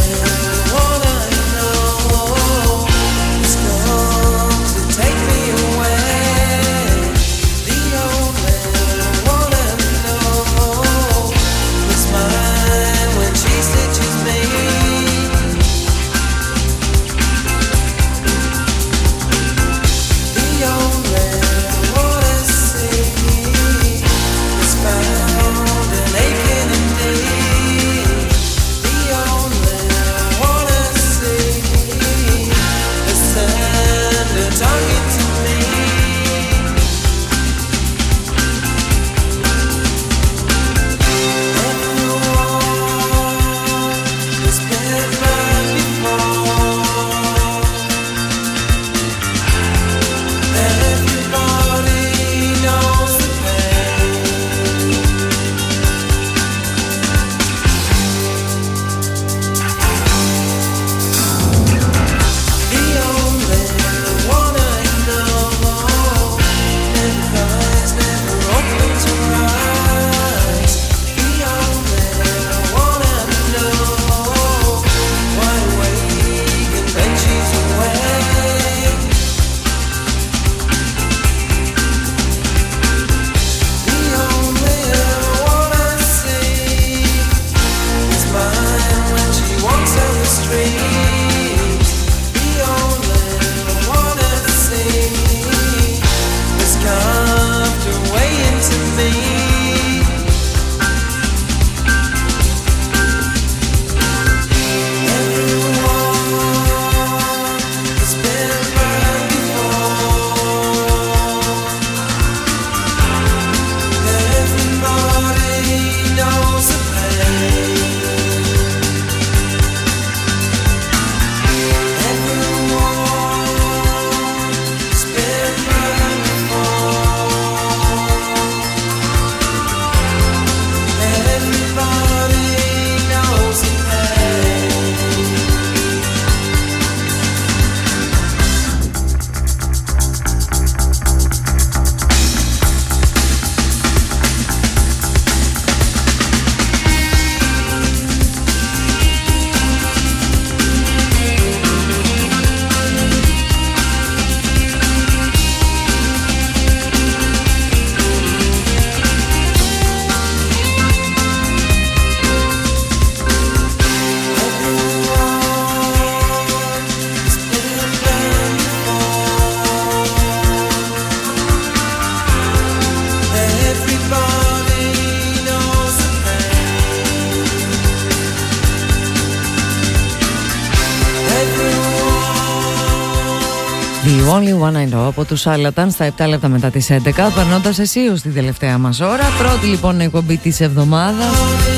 The Only One I Know από τους Σάρλαταν στα 7 λεπτά μετά τις 11, περνώντας εσείως στην τελευταία μας ώρα. Πρώτη λοιπόν εκπομπή της εβδομάδας,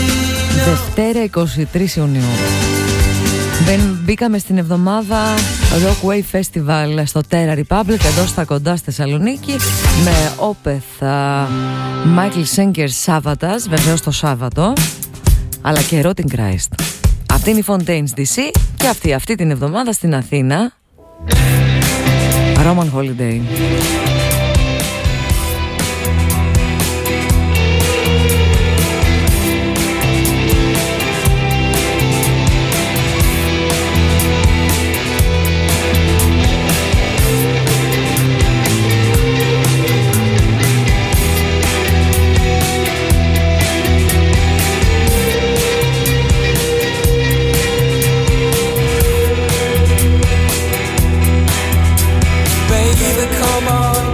Δευτέρα 23 Ιουνίου. Μπήκαμε στην εβδομάδα Rockwave Festival στο Terra Republic εδώ στα κοντά στη Θεσσαλονίκη με Opeth, Michael Schenker Savatage, βεβαίως το Σάββατο, αλλά και Rotting Christ. Αυτή είναι η Fontaines DC και αυτή την εβδομάδα στην Αθήνα Roman Holiday. Come on.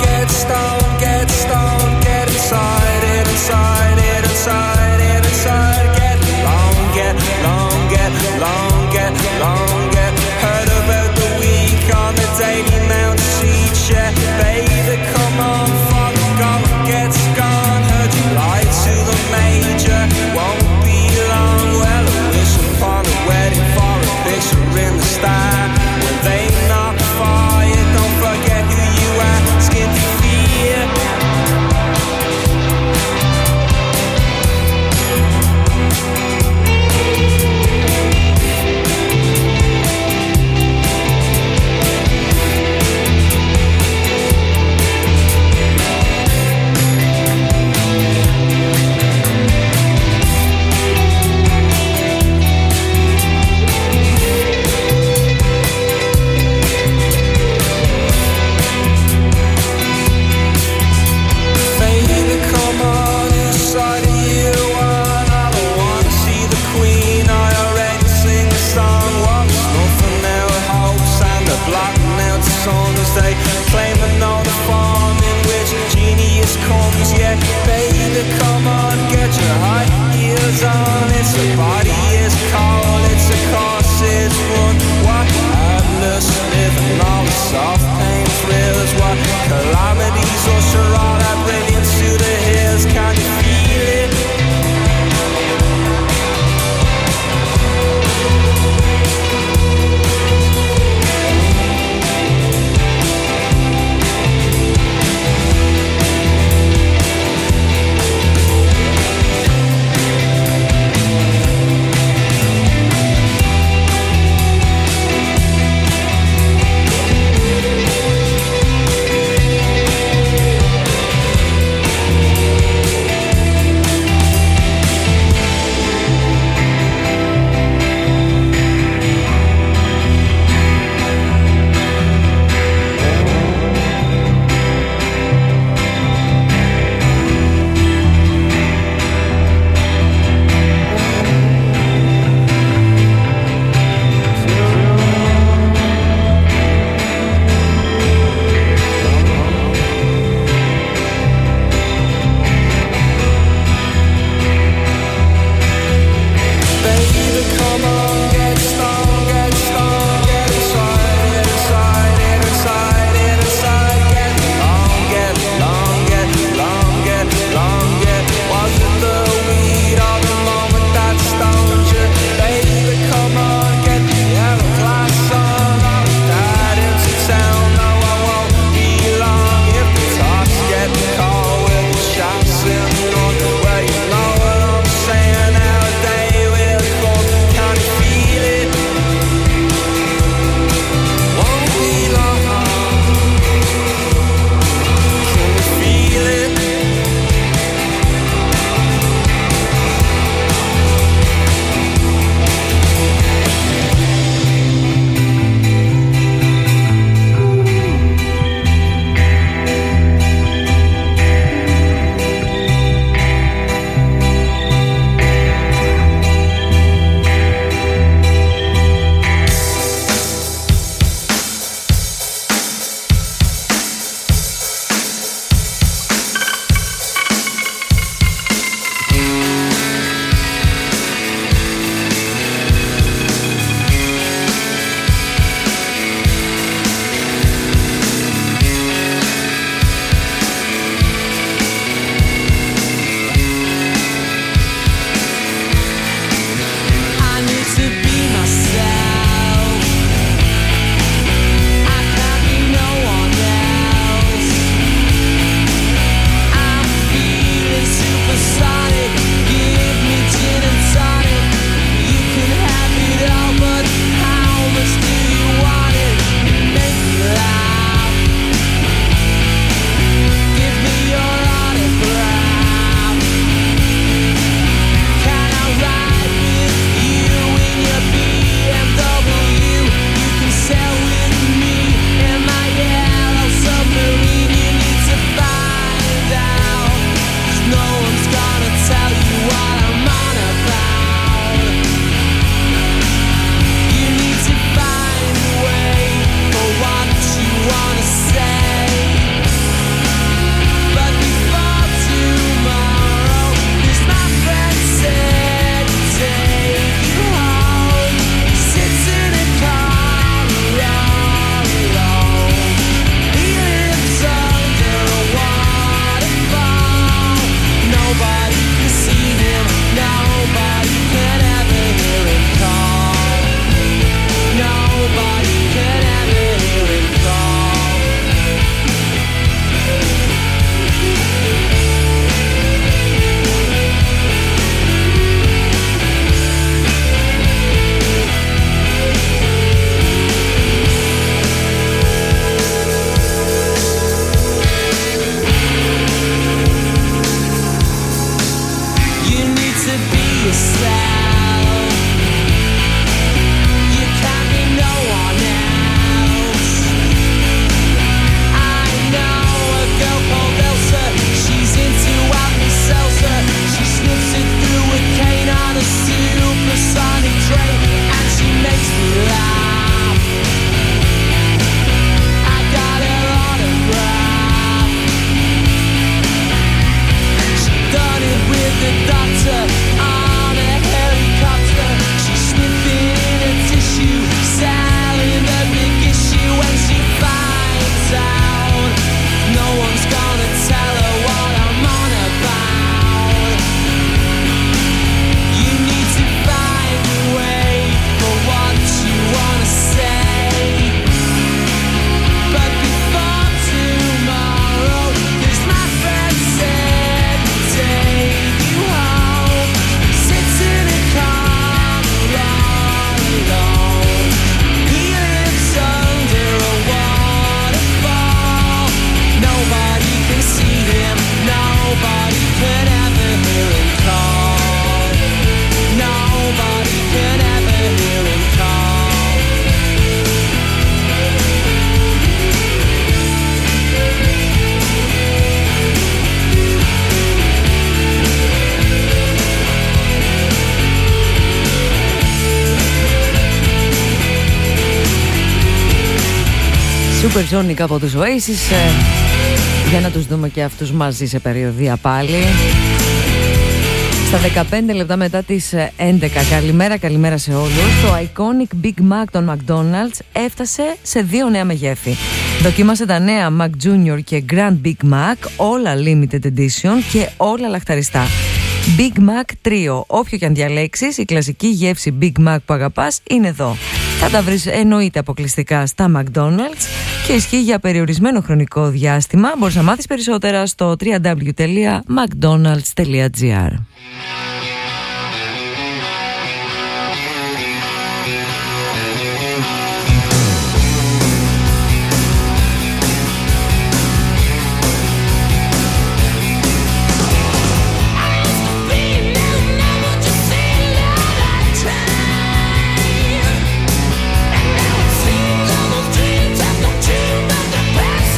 Supersonic από τους Oasis, για να τους δούμε και αυτούς μαζί σε περιοδία πάλι. Στα 15 λεπτά μετά τις 11. Καλημέρα σε όλους. Το iconic Big Mac των McDonald's έφτασε σε 2 νέα μεγέθη. Δοκίμασε τα νέα Mac Junior και Grand Big Mac, όλα limited edition και όλα λαχταριστά. Big Mac Trio. Όποιο και αν διαλέξεις, η κλασική γεύση Big Mac που αγαπάς είναι εδώ. Θα τα βρεις εννοείται αποκλειστικά στα McDonald's και ισχύει για περιορισμένο χρονικό διάστημα. Μπορείς να μάθεις περισσότερα στο www.mcdonalds.gr.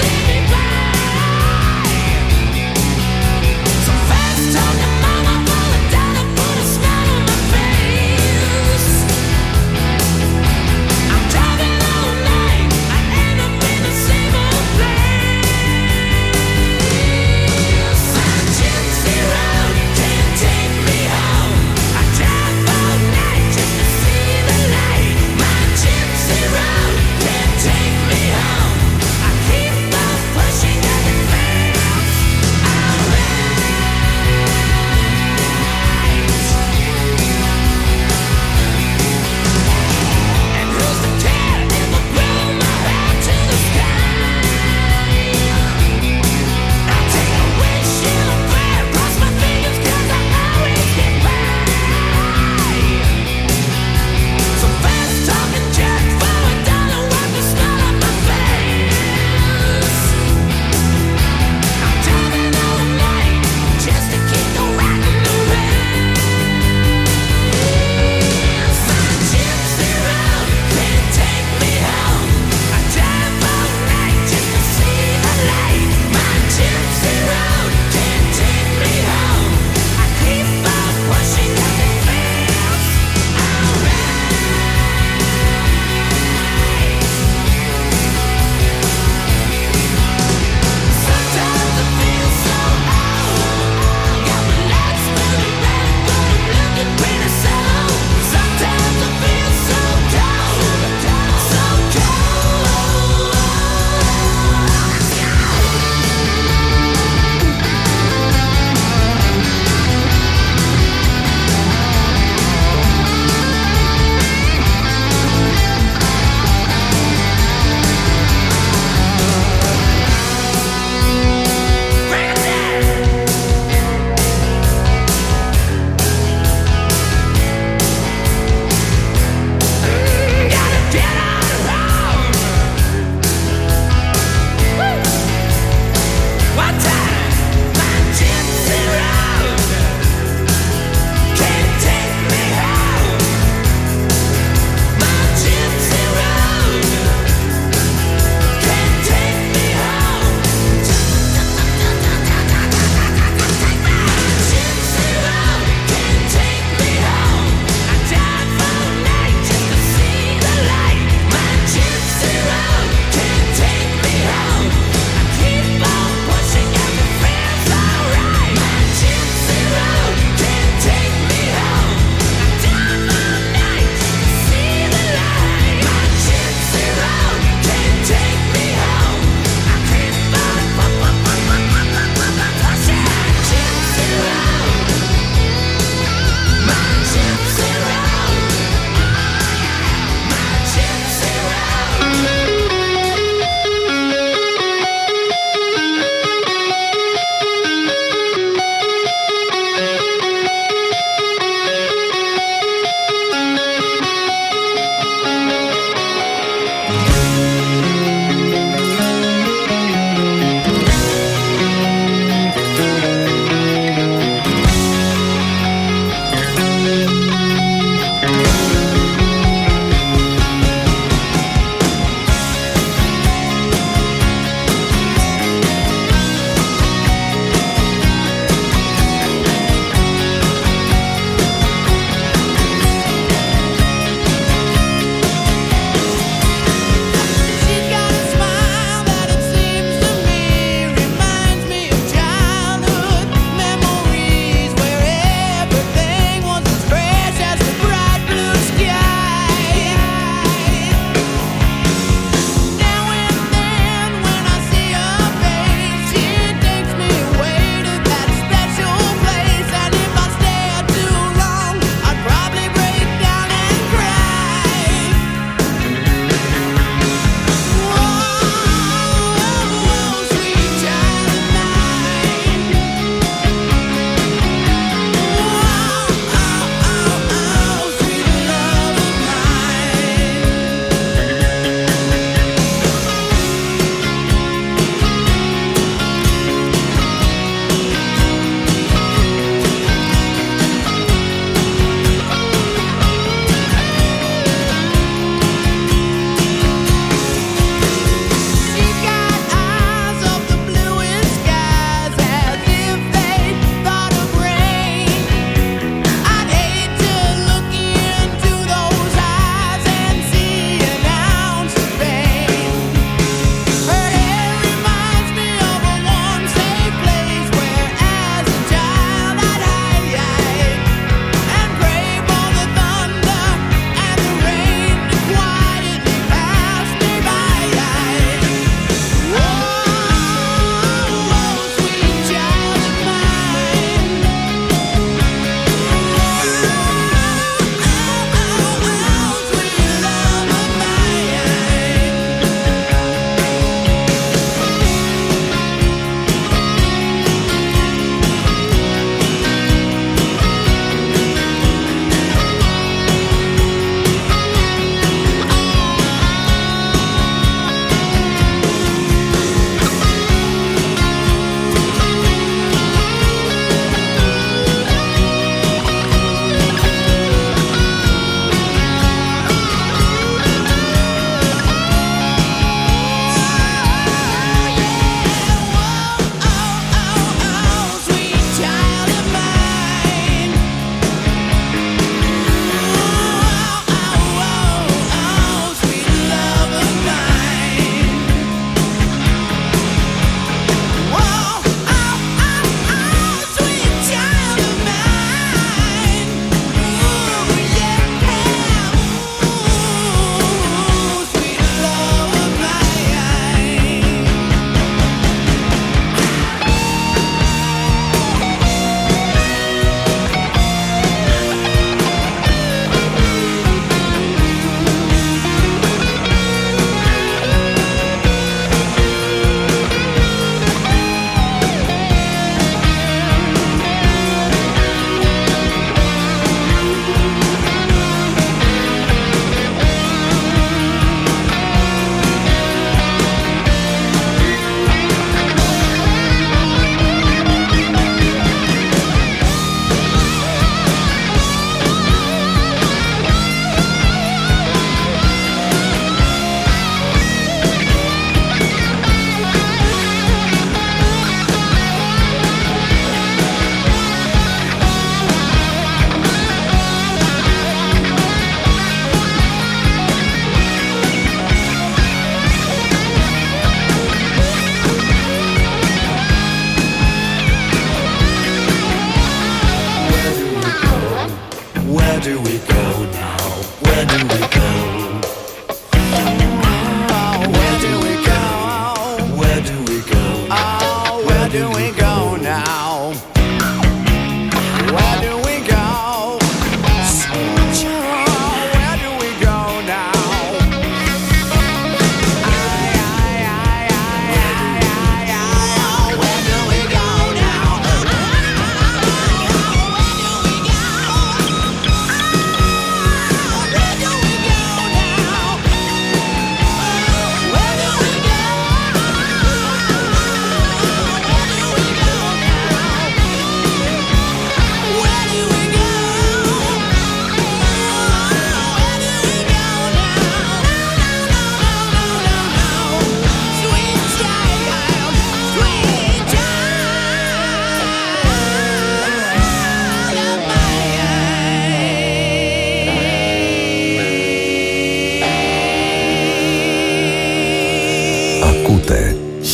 Fast on your mama,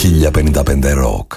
1055 Rock.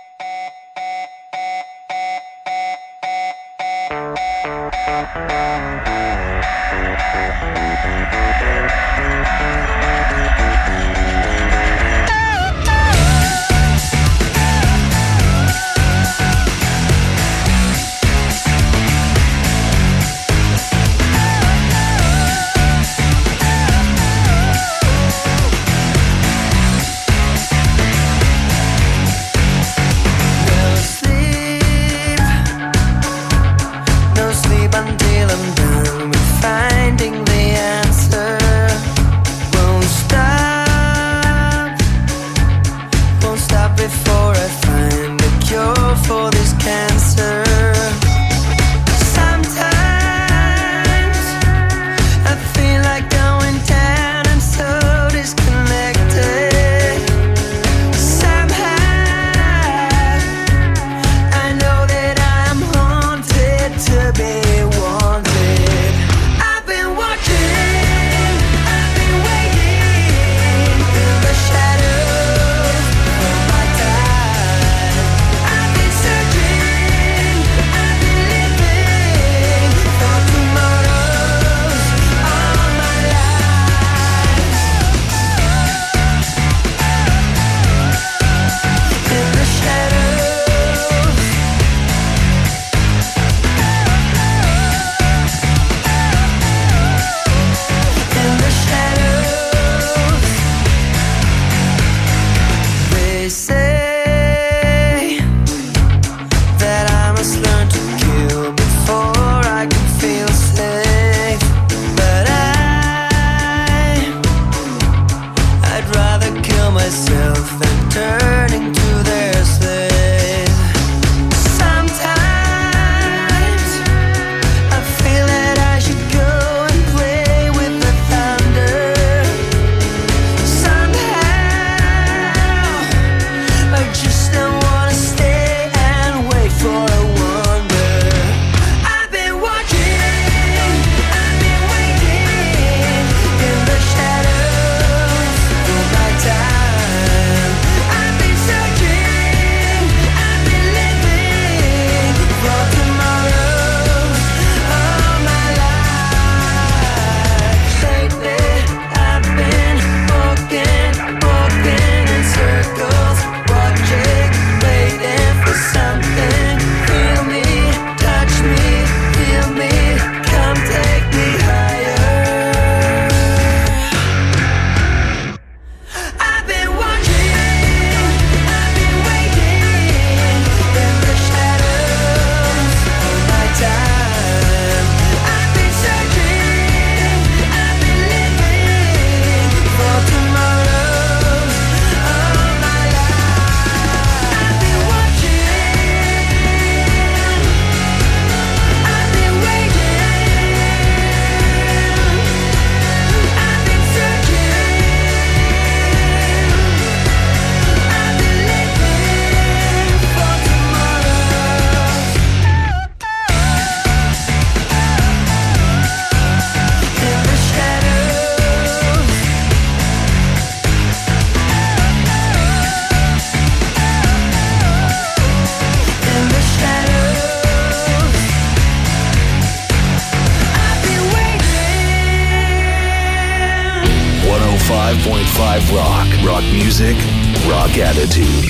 Rock music, rock attitude.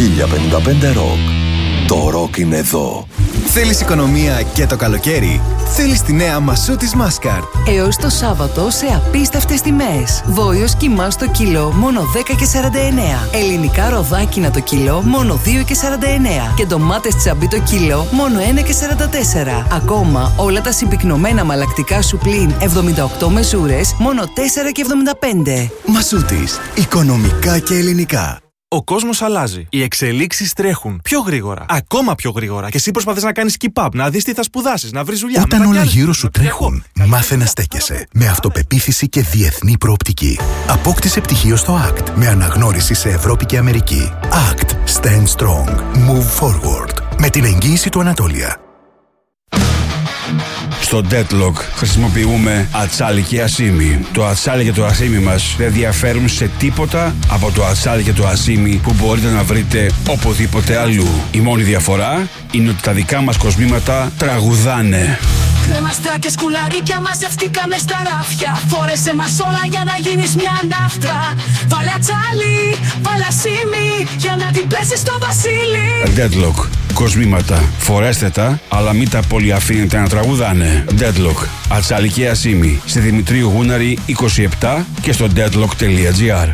1055 Rock. Το rock είναι εδώ. Θέλεις οικονομία και το καλοκαίρι? Θέλεις τη νέα Μασούτης Μάσκαρτ. Έως το Σάββατο σε απίστευτες τιμές. Βόλιος κιμάς το κιλό μόνο 10,49. Ελληνικά ροδάκινα το κιλό μόνο 2,49. Και ντομάτες τσαμπί το κιλό μόνο 1,44. Ακόμα όλα τα συμπυκνωμένα μαλακτικά σου πλην 78 μεζούρες μόνο 4,75. Μασούτης. Οικονομικά και ελληνικά. Ο κόσμος αλλάζει. Οι εξελίξεις τρέχουν πιο γρήγορα. Ακόμα πιο γρήγορα. Και εσύ προσπαθείς να κάνεις keep up, να δεις τι θα σπουδάσεις, να βρεις δουλειά. Όταν όλα γύρω σου τρέχουν, μάθε να στέκεσαι. Με αυτοπεποίθηση και διεθνή προοπτική. Απόκτησε πτυχίο στο ACT με αναγνώριση σε Ευρώπη και Αμερική. ACT. Stand strong. Move forward. Με την εγγύηση του Ανατόλια. Στο Deadlock χρησιμοποιούμε ατσάλι και ασίμι. Το ατσάλι και το ασίμι μας δεν διαφέρουν σε τίποτα από το ατσάλι και το ασίμι που μπορείτε να βρείτε οπουδήποτε αλλού. Η μόνη διαφορά είναι ότι τα δικά μας κοσμήματα τραγουδάνε. Κρέμαστα και σκουλαρίκια μαζευτήκαμε στα ράφια. Φόρεσε μας όλα για να γίνεις μια ναύτρα. Βάλε ατσάλι, βάλε ασίμι για να την πέσεις στο βασίλι. Deadlock. Κοσμήματα. Φορέστε τα, αλλά μην τα πολύ αφήνετε να τραγουδάνε. Deadlock. Ατσάλι και ασίμι. Στη Δημητρίου Γούναρη 27 και στο deadlock.gr.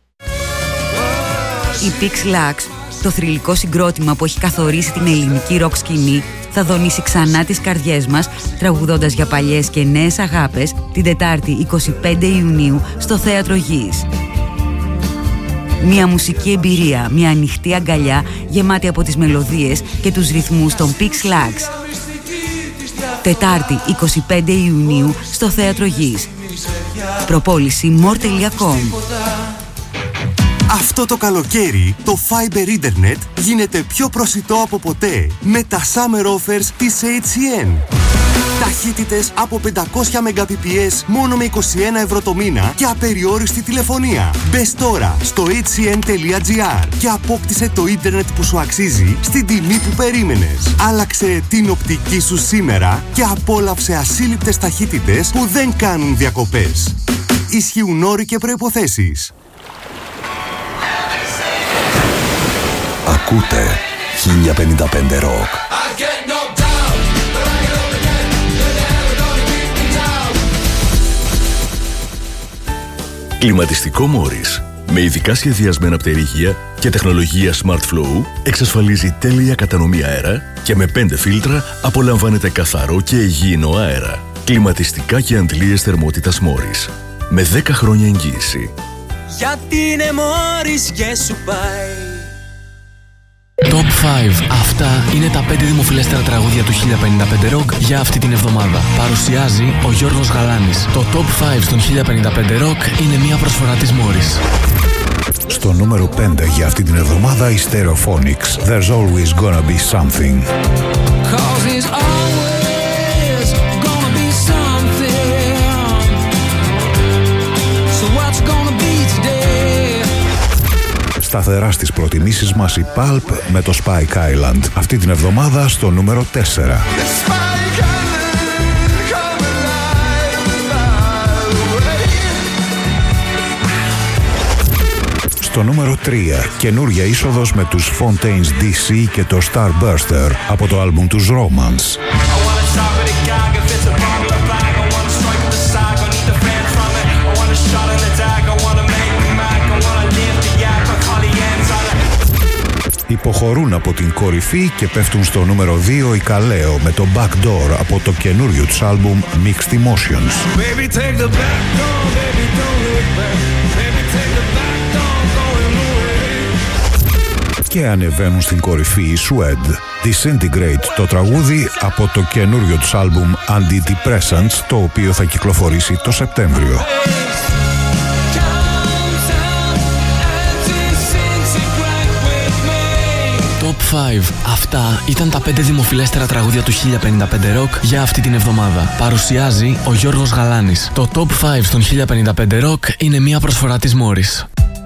Η Pix Lux, το θρυλικό συγκρότημα που έχει καθορίσει την ελληνική ροκ σκηνή, θα δονήσει ξανά τις καρδιές μας τραγουδώντας για παλιές και νέες αγάπες την Τετάρτη 25 Ιουνίου στο Θέατρο Γης. Μια μουσική εμπειρία, μια ανοιχτή αγκαλιά γεμάτη από τις μελωδίες και τους ρυθμούς των Pix Lux. Τετάρτη 25 Ιουνίου στο Θέατρο Γης. Προπόληση more.com. Αυτό το καλοκαίρι το Fiber Internet γίνεται πιο προσιτό από ποτέ με τα Summer Offers της HCN. Ταχύτητες από 500 Mbps μόνο με 21 ευρώ το μήνα και απεριόριστη τηλεφωνία. Μπες τώρα στο hcn.gr και απόκτησε το ίντερνετ που σου αξίζει στην τιμή που περίμενες. Άλλαξε την οπτική σου σήμερα και απόλαυσε ασύλληπτες ταχύτητες που δεν κάνουν διακοπές. Ισχύουν όροι και προϋποθέσεις. Ακούτε 1055 Rock. Κλιματιστικό Μόρις. Με ειδικά σχεδιασμένα πτερυγεία και τεχνολογία Smart Flow εξασφαλίζει τέλεια κατανομή αέρα και με 5 φίλτρα απολαμβάνετε καθαρό και υγιεινό αέρα. Κλιματιστικά και αντλίες θερμότητας Μόρις. Με 10 χρόνια εγγύηση. Γιατί είναι Μόρις και σου πάει. Top 5. Αυτά είναι τα 5 δημοφιλέστερα τραγούδια του 1055 Rock για αυτή την εβδομάδα. Παρουσιάζει ο Γιώργος Γαλάνης. Το Top 5 των 1055 Rock είναι μια προσφορά της Morris. Στο νούμερο 5 για αυτή την εβδομάδα η Stereophonics. There's always gonna be something. Σταθερά στις προτιμήσεις μας η Pulp με το Spike Island. Αυτή την εβδομάδα στο νούμερο 4. Στο νούμερο 3, καινούρια είσοδος με τους Fontaines DC και το Starburster από το άλμπουμ τους Romance. Υποχωρούν από την κορυφή και πέφτουν στο νούμερο 2 η Καλέο με το Backdoor από το καινούριο τους άλμπουμ Mixed Emotions. Και ανεβαίνουν στην κορυφή οι Suede. Disintegrate, το τραγούδι από το καινούριο τους άλμπουμ Antidepressants, το οποίο θα κυκλοφορήσει το Σεπτέμβριο. Top 5. Αυτά ήταν τα 5 δημοφιλέστερα τραγούδια του 1055 Rock για αυτή την εβδομάδα. Παρουσιάζει ο Γιώργος Γαλάνης. Το Top 5 των 1055 Rock είναι μια προσφορά της Morris.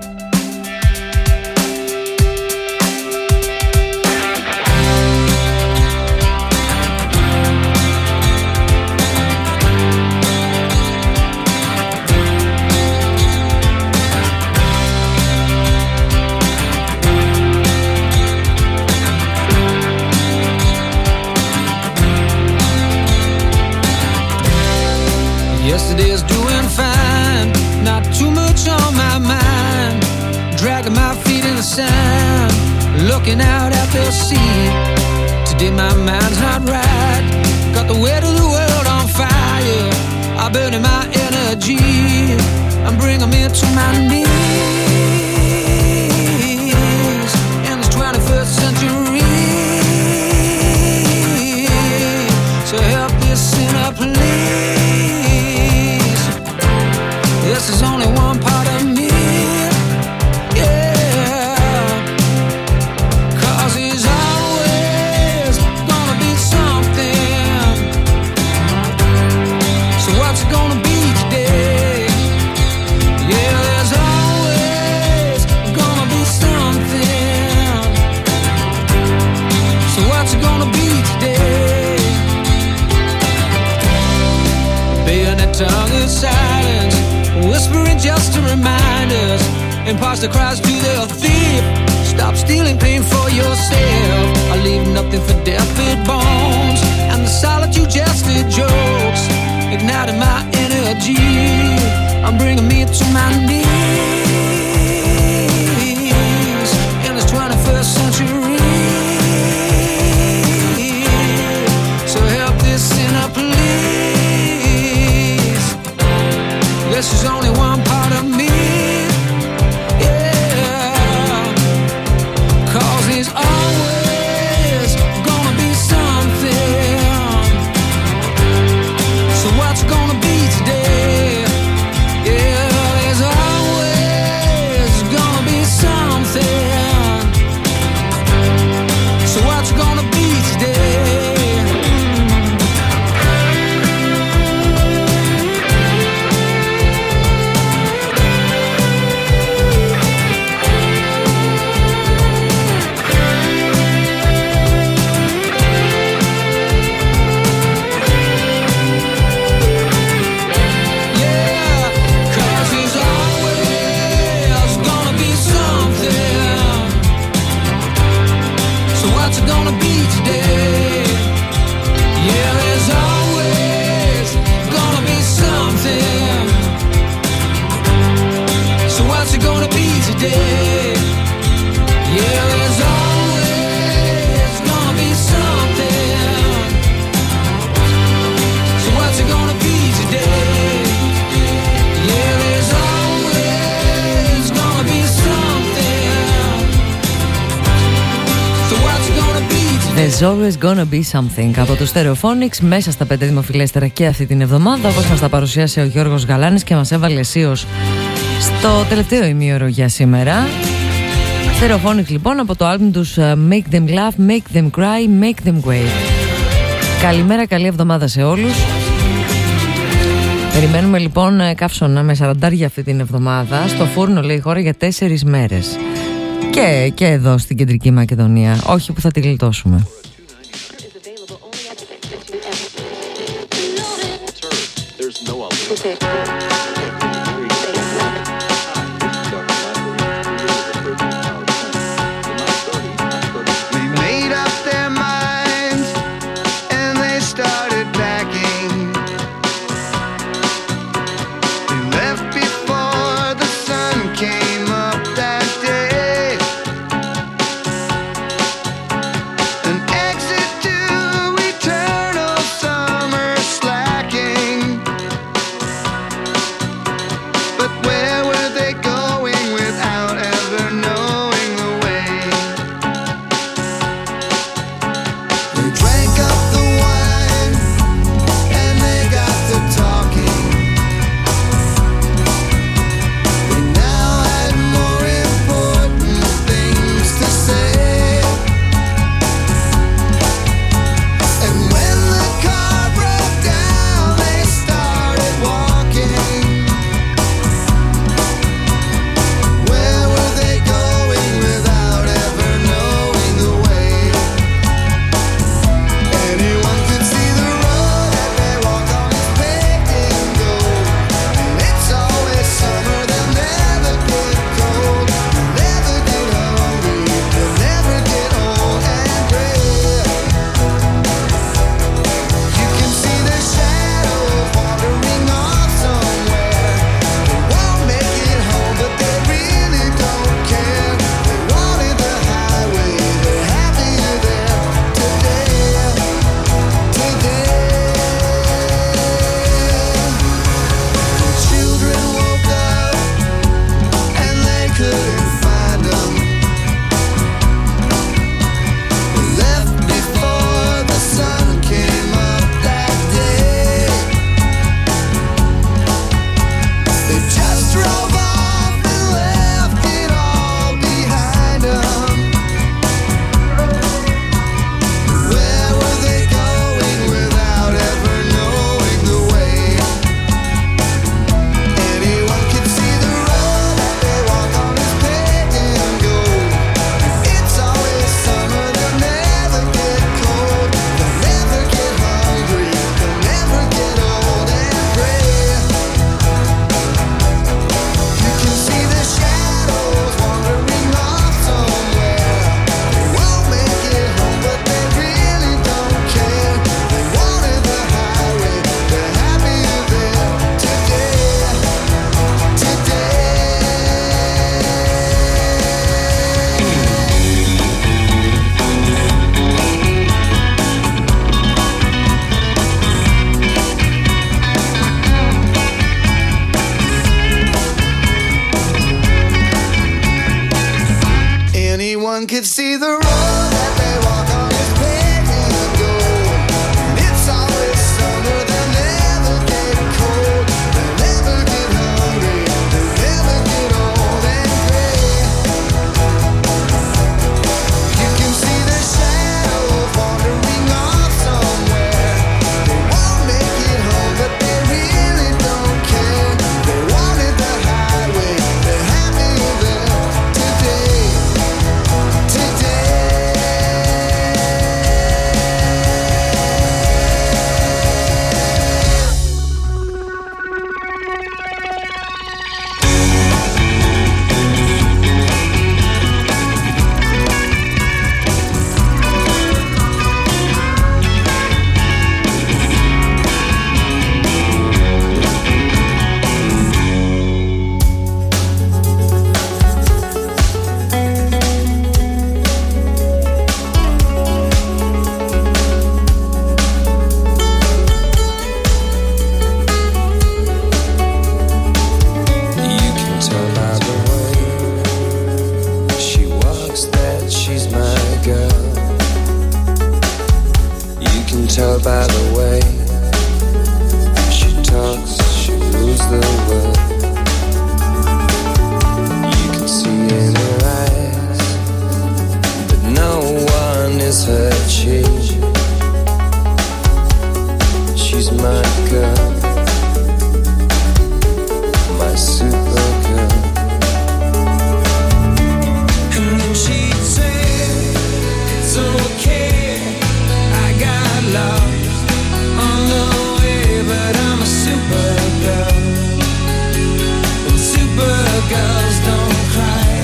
Yesterday's doing fine, not too much on my mind. Dragging my feet in the sand, looking out at the sea. Today my mind's not right, got the weight of the world on fire. I'm burning my energy, I'm bringing me to my knees in this 21st century. So help this sinner please. This is only one part of me, yeah. 'Cause he's always gonna be something. to remind us. Imposter cries to the thief, stop stealing pain for yourself. I leave nothing for deathbed bones, and the solitude just for jokes, igniting my energy, I'm bringing me to my knees in this 21st century. So help this sinner please. This is only one part of me. There's always gonna be something. So what's gonna be today? Yeah, there's always gonna be something. So what's gonna be today? There's always gonna be something από το Stereophonics μέσα στα 5 δημοφιλέστερα και αυτή την εβδομάδα, όπως μας τα παρουσίασε ο Γιώργος Γαλάνης και μας έβαλε αισίως στο τελευταίο ημίωρο για σήμερα. Stereophonics λοιπόν από το άλμπουμ τους Make Them Laugh, Make Them Cry, Make Them Wait. Καλημέρα, καλή εβδομάδα σε όλους. Περιμένουμε λοιπόν καύσωνα με 40 αυτή την εβδομάδα. Στο φούρνο λέει η χώρα για 4 μέρες. Και εδώ στην Κεντρική Μακεδονία. Όχι που θα τη γλιτώσουμε. Everyone could see the road that they walk on is paved with gold. And it's always summer, they'll never get cold. They'll never get hungry, they'll never get old and gray. You can see the shadows wandering off somewhere. They won't make it home, but they really don't care. They wanted the highway, they're happy there today. Tell by the way she talks, she rules the world. You can see in her eyes that no one is her chief. She's my girl, my super girl. And then she'd say, it's okay, I got lost on the way, but I'm a supergirl. And supergirls don't cry.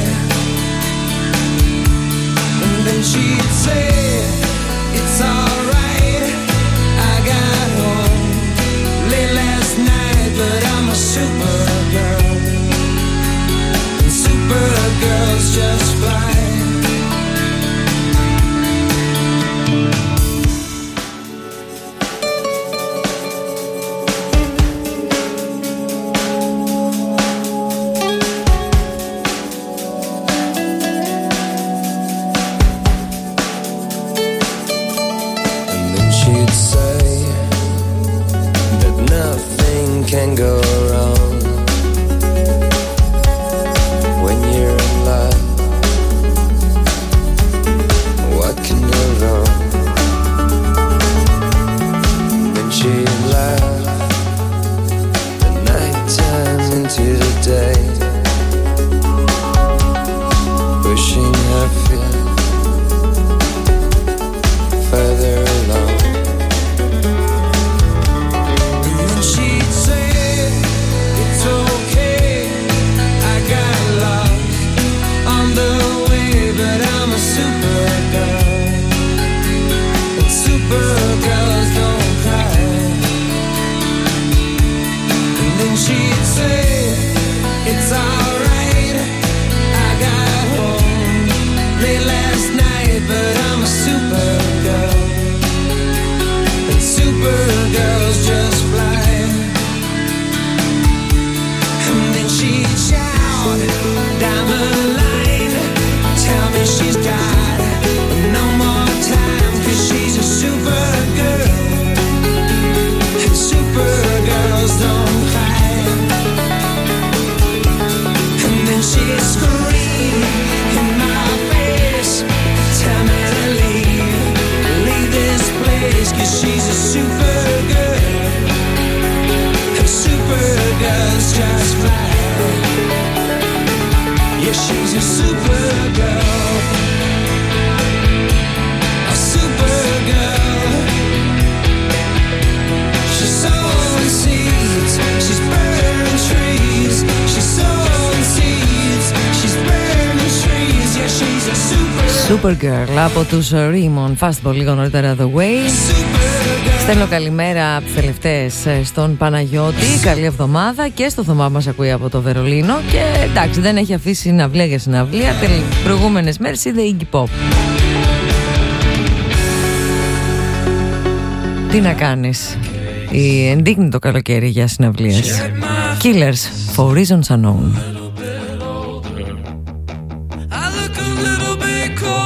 And then she'd say, it's alright, I got home late last night, but I'm a supergirl. And supergirls just fly. Can go wrong when you're in love. What can go wrong? Then she'd laugh the night turns into the day, pushing her feet further along. Supergirls don't cry. And then she'd say, it's alright, I got home late last night, but I'm a supergirl. And supergirls just fly. And then she'd shout down the line, tell me she's got no more time, 'cause she's a supergirl. And supergirls don't cry. And then she'd scream in my face, tell me to leave this place, 'cause she's a supergirl. And supergirls just fly. Yeah, she's a supergirl. Supergirl από τους Raymond Fastball λίγο νωρίτερα The Way. Στέλνω καλημέρα από τις τελευταίες στον Παναγιώτη. Καλή εβδομάδα και στο Θωμά μας ακούει από το Βερολίνο. Και εντάξει, δεν έχει αφήσει συναυλία για συναυλία. Προηγούμενες μέρες είδε Iggy Pop. Τι να κάνεις, η ενδείκνει το καλοκαίρι για συναυλίες. Killers for reasons unknown. I look a little bit cold.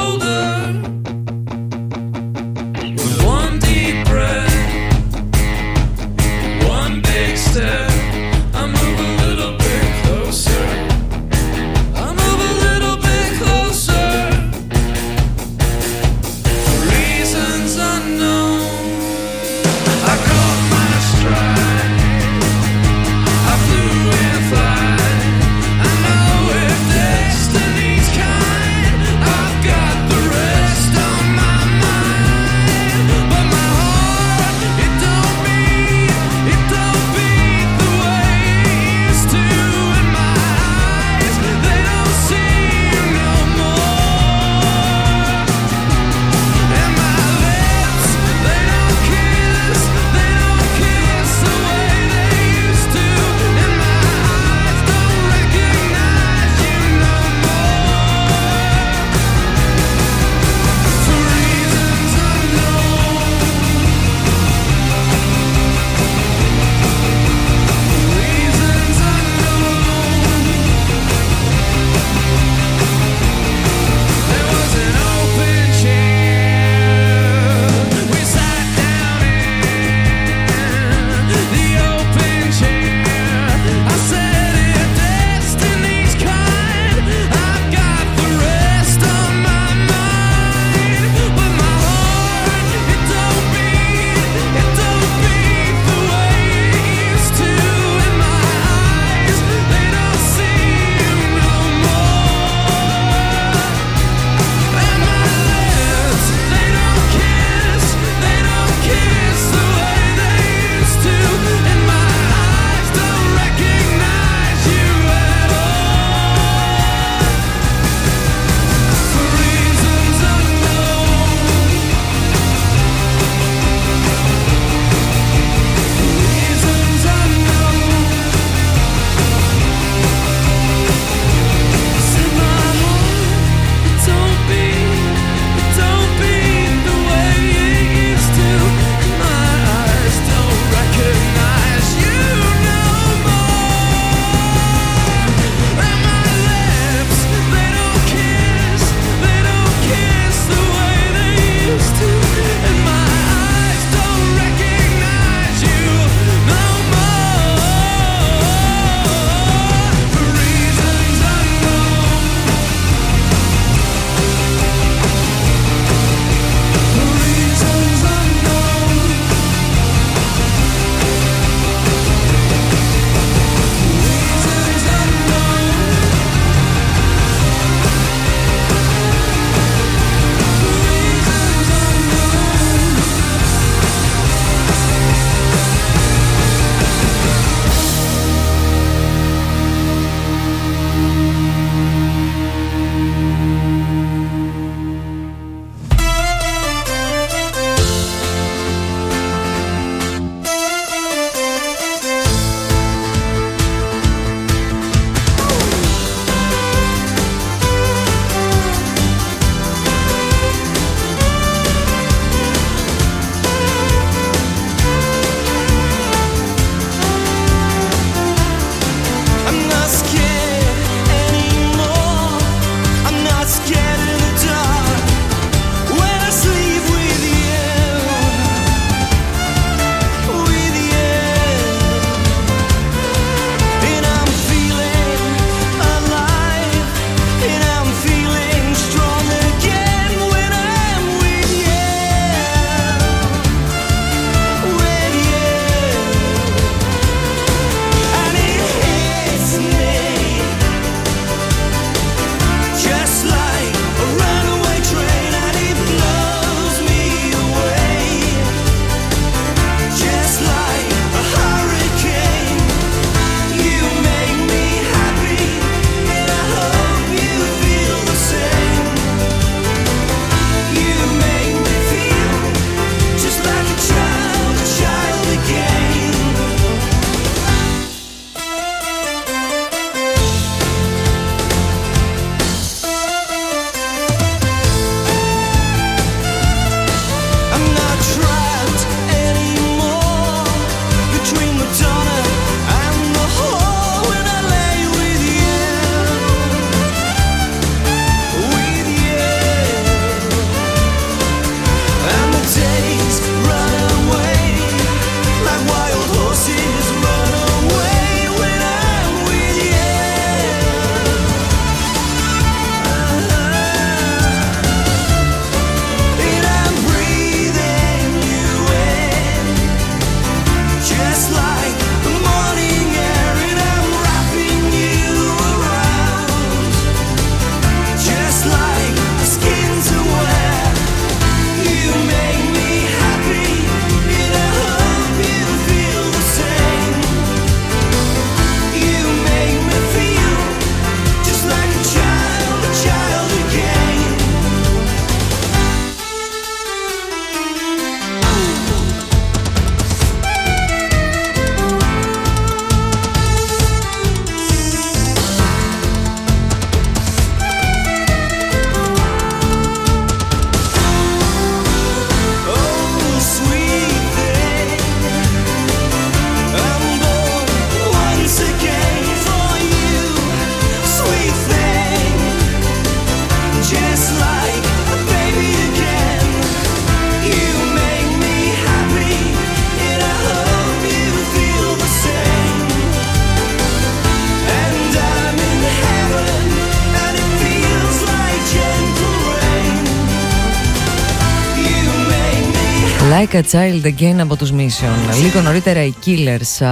Like a Child Again από τους Mission. Λίγο νωρίτερα οι Killers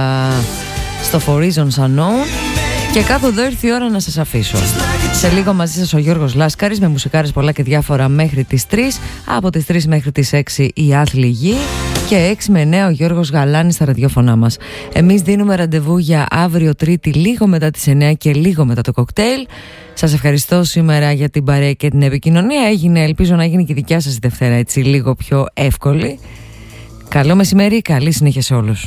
στο For Reasons Unknown. Και κάπου εδώ ήρθε η ώρα να σας αφήσω. Σε λίγο μαζί σας ο Γιώργος Λάσκαρης με μουσικάρες πολλά και διάφορα μέχρι τις 3. Από τις 3 μέχρι τις 6 η Άθλη Γη. Και 6 με 9 ο Γιώργος Γαλάνης στα ραδιόφωνά μας. Εμείς δίνουμε ραντεβού για αύριο Τρίτη λίγο μετά τις 9 και λίγο μετά το κοκτέιλ. Σας ευχαριστώ σήμερα για την παρέα και την επικοινωνία. Ελπίζω να γίνει και η δικιά σας η Δευτέρα έτσι λίγο πιο εύκολη. Καλό μεσημέρι, καλή συνέχεια σε όλους.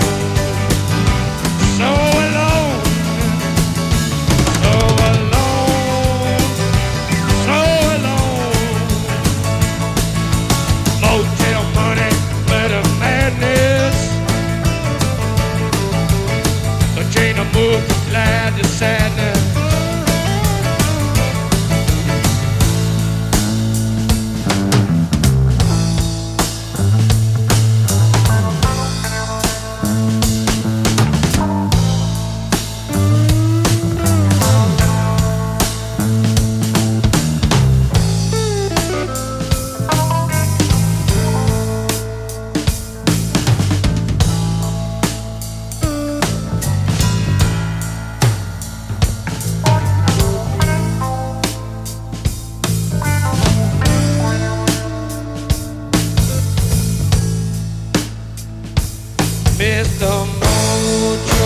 So alone. Mr.